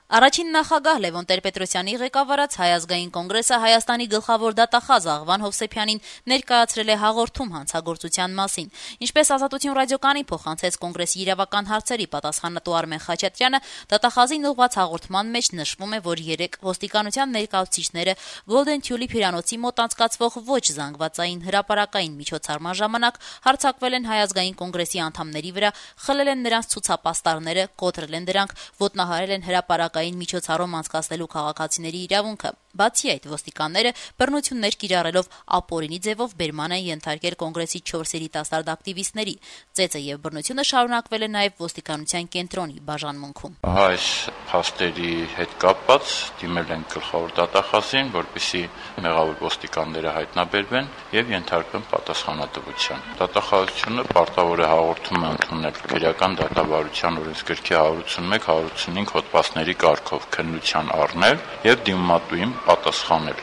Առաջին նախագահ Լևոն Տեր-Պետրոսյանի ղեկավարած Հայ ազգային կոնգրեսը Հայաստանի գլխավոր դատախազ Աղվան Հովսեփյանին ներկայացրել է հաղորդում հանցագործության մասին։ Ինչպես Ազատություն ռադիոկայանի փոխանցեց կոնգրեսի իրավական հարցերի պատասխանատու Արմեն Խաչատրյանը, դատախազին ուղղված հաղորդման մեջ նշվում է, որ 3 ոստիկանության ներկայացուցիչները Golden Tulip հյուրանոցի մոտ անցկացվող ոչ զանգվածային հրապարակային միջոցառման ժամանակ հարձակվել են Հայ ազգային կոնգրեսի անդամների վրա, խլել են նրանց ցուցապաստառները, կոտրել են դրանք, ոտնահարել են հրապարակային միջոցառում անցկացնելու քաղաքացիների իրավունքը։ Բացի այդ, ոստիկանները բռնություններ կիրառելով ապօրինի ձևով բերման են ենթարկել կոնգրեսի 4 երիտասարդ ակտիվիստների։ Ծեծը եւ բռնությունը շարունակվել է նաեւ ոստիկանության կենտրոնի բաժանմունքում։ Այս փաստերի հետ կապված դիմել են գլխավոր դատախազին, որպեսզի մեղավոր ոստիկանները հայտնաբերվեն եւ ենթարկվեն պատասխանատվության։ Դատախազությունը պարտավոր է հաղորդումը ընդունել քրեական դատավարության օրենսգրքի 181-185 հոդվածների կարգով քննության առնել եւ դիմումատուին պատասխանել։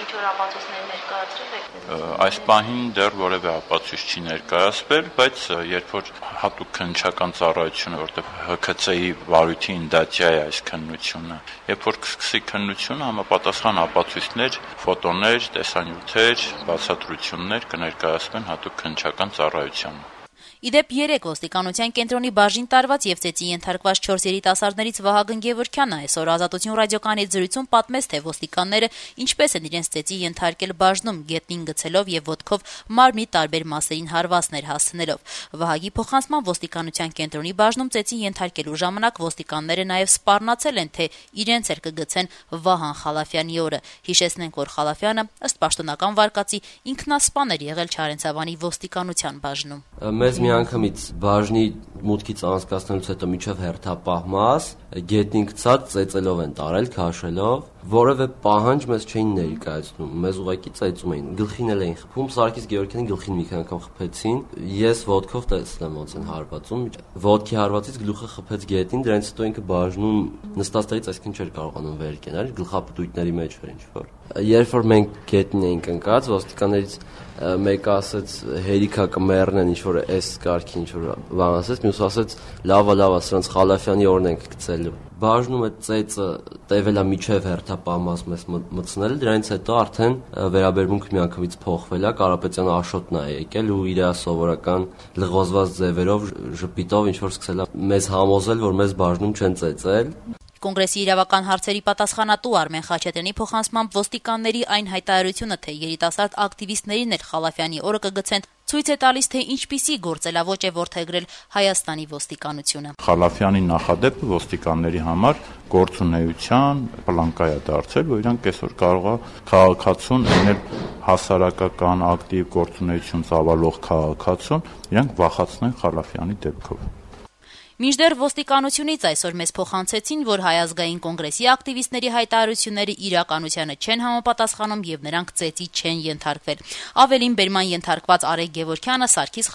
Այս պահին դեռ որևէ ապացույց չի ներկայացվել, բայց երբ որ հատուկ քննչական ծառայությունը, որտեղ ՀՔՑ-ի վարույթին դատյա է այս քննությունը, երբ որ կսկսի քննությունը, համապատասխան ապացույցներ, ֆոտոներ, տեսանյութեր, բացատրություններ կներկայացվեն հատուկ քննչական ծառայությանը։ Իդեպ 3 ոստիկանության կենտրոնի բաժին տարված եւ ծեծի ենթարկված 4 երիտասարդներից Վահագն Գևորգյանը այսօր Ազատություն ռադիոկայանի զրույցում պատմեց, թե ոստիկանները ինչպես են իրենց ծեծի ենթարկել բաժնում, գետնին գցելով եւ ոտքով մարմնի տարբեր մասերին հարվածներ հասցնելով։ Վահագի փոխանցման ոստիկանության կենտրոնի բաժնում ծեծի ենթարկելու ժամանակ ոստիկանները նաեւ սպառնացել են, թե իրենց էլ կգցեն Վահան Խալաֆյանի օրը։ Հիշեցնենք, որ Խալաֆյանը ըստ պաշտոնական վարկածի ինքնասպան էր եղել Չարենցավանի ոստիկանության բաժնում։ Մեզ միանգամից բաժնի մուտքից անցկացնելուց հետո միջև հերթապահ մաս գետնին գցած ծեծելով են տարել, քաշելով, որևէ պահանջ մեզ չէին ներկայացնում, մեզ ուղղակի ծեծում էին, գլխին էլ էին խփում, Սարգիս Գևորգյանի գլխին մի քանի անգամ խփեցին, ես ոտքով տեսնեմ ոնց են հարվածում, ոտքի հարվածից գլուխը խփեց գետնին, դրանից հետո ինքը բաժնում նստած տեղից այսքան չէր կարողանում վեր կենալ, գլխապտույտների մեջ էր ինչ-որ։ Երբ որ մենք գետնին էինք ընկած, ոստիկաններից մեկը ասեց հերիքա կմեռնեն, ինչ-որ էս կարգի ինչ-որ բան ասեց, մյուսը ասեց լավա, սրանց Խալաֆյանի օրն ենք գցել։ Բաժնում է ծեծը տևել է միջև հերթապահմաս մեզ մտցնել, դրանից հետո արդեն վերաբերմունքը միանգամից փոխվել է, Կարապետյանը Աշոտն է եկել ու իր սովորական լղոզված ձևերով ժպիտով ինչ-որ սկսել է մեզ համոզել, որ մեզ բաժնում չեն ծեծել։ Կոնգրեսի իրավական հարցերի պատասխանատու Արմեն Խաչատրյանի փոխանցմամբ ոստիկանների այն հայտարարությունը, թե երիտասարդ ակտիվիստներին էլ Խալաֆյանի օրը կգցեն, ցույց է տալիս, թե ինչպիսի գործելավոճ է որդեգրել Հայաստանի ոստիկանությունը։ Խալաֆյանի նախադեպը ոստիկանների համար գործունեության պլանկա է դարձել, որ իրանք այսօր կարող է քաղաքացուն լինել հասարակական ակտիվ գործունեություն ծավալող քաղաքացուն, իրանք վախացնեն Խալաֆյանի դեպքով։ Մինչդեռ ոստիկանությունից այսօր մեզ փոխանցեցին, որ Հայ ազգային կոնգրեսի ակտիվիստների հայտարարությունները իրականությանը չեն համապատասխանում եւ նրանք ծեծի չեն ենթարկվել։ Ավելին բերման ենթարկված Արեգ Գևորգյանը,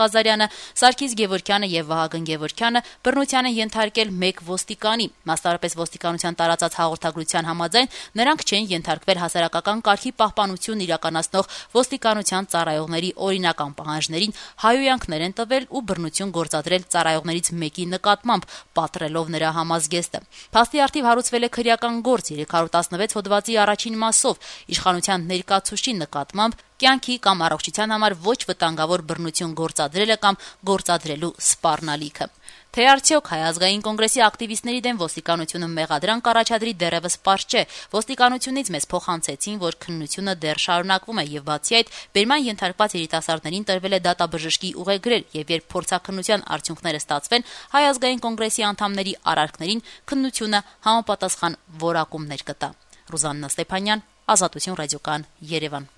Սարգիս Գևորգյանը եւ Վահագն Գևորգյանը բռնության են ենթարկել մեկ ոստիկանի։ Մասնավորապես ոստիկանության տարածած հաղորդագրության համաձայն նրանք չեն ենթարկվել հասարակական կարգի պահպանություն իրականացնող ոստիկանության ծառայողների օրինական պահանջներին, հայհոյանքներ են տվել ու բռնություն գործադրել ծառայողներից մեկի պատրելով նրա համազգեստը։ Փաստի առթիվ հարուցվել է քրեական գործ 316 հոդվածի առաջին մասով իշխանության ներկայացուցչի նկատմամբ կյանքի կամ առողջության համար ոչ վտանգավոր բռնություն գործադրելը կամ գործադրելու սպառնալիքը։ Թե արդյոք Հայ ազգային կոնգրեսի ակտիվիստների դեմ ոստիկանությունը մեղադրանք առաջադրի դեռևս պարզ չէ։ Ոստիկանությունից մեզ փոխանցեցին, որ քննությունը դեռ շարունակվում է եւ բացի այդ, բերման ենթարկված երիտասարդներին տրվել է դատաբժշկի ուղեգրեր եւ երբ փորձաքննության արդյունքները ստացվեն, Հայ ազգային կոնգրեսի անդամների արարքներին քննությունը համապատասխան որակումներ կտա։ Ռուզաննա Ստեփանյան, Ազատություն ռադիոկան, Երևան։